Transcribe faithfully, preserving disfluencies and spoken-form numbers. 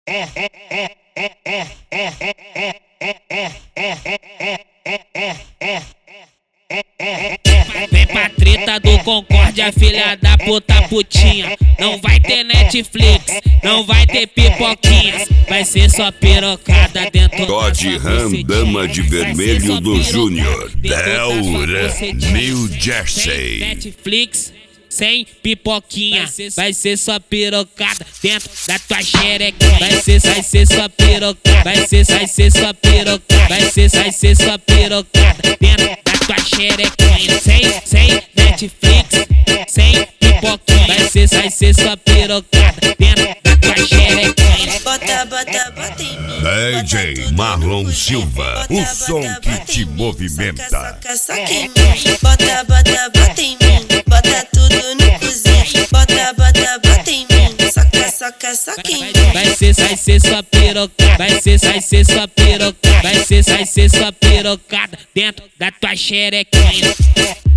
Vem pra treta do Concórdia, filha da puta putinha. Não vai ter Netflix, não vai ter pipoquinhas. Vai ser só pirocada dentro Todd Ram, dama de vermelho do Júnior, Delra, New Jersey. Netflix sem pipoquinha, vai ser só pirocada dentro da tua xerequinha. Vai ser, vai ser só pirocada, vai ser, vai ser só pirocada, vai ser, vai ser só pirocada dentro da tua xerequinha. Sem, sem Netflix, sem pipoquinha, vai ser, vai ser só pirocada dentro da tua xerequinha. Bota, bota, bota em mim. D J Marlon Silva, o som que te movimenta. Soca, soca em mim. Bota, bota, bota em mim. Bota tudo no cozinho. Bota, bota, bota em mim. Soca, soca, soca em mim. Vai ser, vai ser só pirocada, vai ser, vai ser só pirocada, vai ser, vai ser só pirocada dentro da tua xerequinha.